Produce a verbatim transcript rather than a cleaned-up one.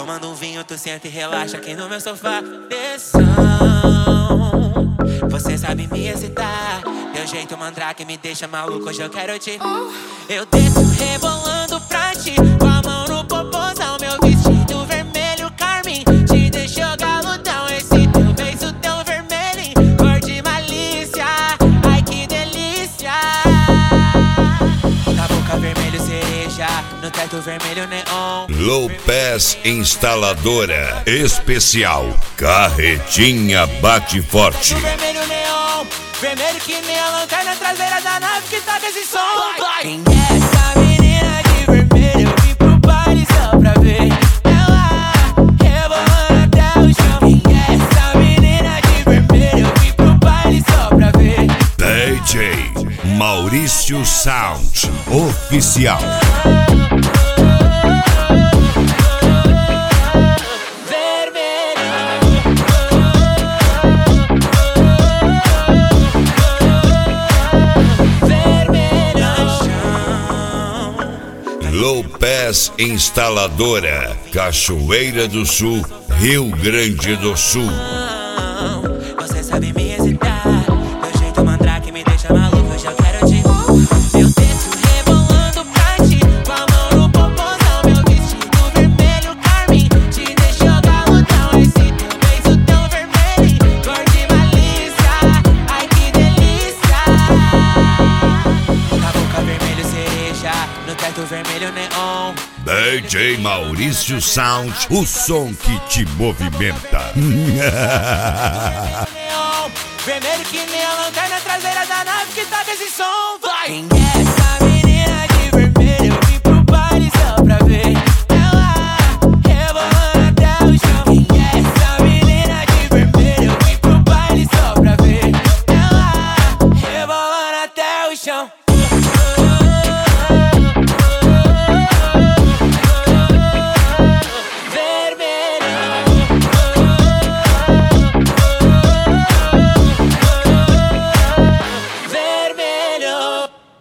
Tomando um vinho, tu senta e relaxa aqui no meu sofá. Atenção, você sabe me excitar. Teu jeito mandrake me deixa maluco, hoje eu quero te. Eu desço rebolando pra ti, com a mão no popozão. Meu vestido vermelho carmim te deixou galudão. Esse teu beijo tão vermelho, cor de malícia. Ai que delícia. Na boca vermelho cereja, no teto vermelho neon. Low Pass Instaladora Especial Carretinha Bate Forte. Vermelho neon, vermelho que nem a lanterna traseira da nave que toca esse som. Quem é essa menina de vermelho? Eu vim pro baile só pra ver ela rebolando até o chão. Quem é essa menina de vermelho? Eu vim pro baile só pra ver D J Maurício Sound Oficial. Low Pass Instaladora, Cachoeira do Sul, Rio Grande do Sul. Você sabe me excitar, teu jeito mandrake me deixa maluco, hoje eu quero te. Eu desço rebolando pra ti, com a mão no popozão. Meu vestido vermelho carmim te deixou galudão. Esse teu beijo tão vermelho, cor de malícia. Ai que delícia. Na boca vermelho cereja, no teto vermelho neon. D J Maurício Sound, o som que te movimenta. Neon, vermelho que nem a lanterna traseira da nave que toca esse som. Vai! Quem é essa menina de vermelho? Eu vim pro baile só pra ver ela rebolando até o chão. Quem é essa menina de vermelho? Eu vim pro baile só pra ver ela rebolando até o chão.